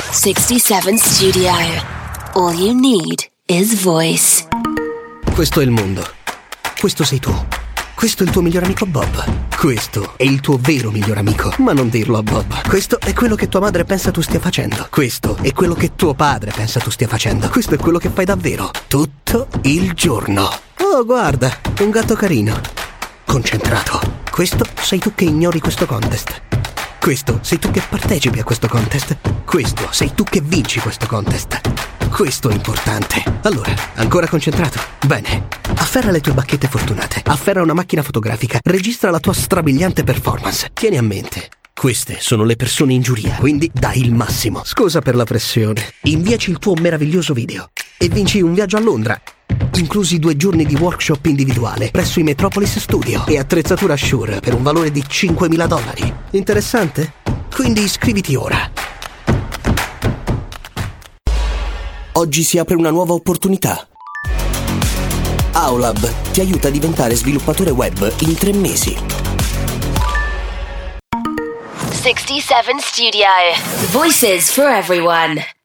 67 Studio. All you need is voice. Questo è il mondo. Questo sei tu. Questo è il tuo miglior amico Bob. Questo è il tuo vero miglior amico. Ma non dirlo a Bob. Questo è quello che tua madre pensa tu stia facendo. Questo è quello che tuo padre pensa tu stia facendo. Questo è quello che fai davvero tutto il giorno. Oh, guarda, un gatto carino. Concentrato. Questo sei tu che ignori questo contest. Questo sei tu che partecipi a questo contest. Questo sei tu che vinci questo contest. Questo è importante. Allora, ancora concentrato? Bene. Afferra le tue bacchette fortunate. Afferra una macchina fotografica. Registra la tua strabiliante performance. Tieni a mente, queste sono le persone in giuria, quindi dai il massimo. Scusa per la pressione. Inviaci il tuo meraviglioso video e vinci un viaggio a Londra, inclusi 2 giorni di workshop individuale presso i Metropolis Studio e attrezzatura Shure per un valore di $5.000. Interessante? Quindi iscriviti ora. Oggi si apre una nuova opportunità. Aulab ti aiuta a diventare sviluppatore web in 3 mesi. 67 Studio. Voices for everyone.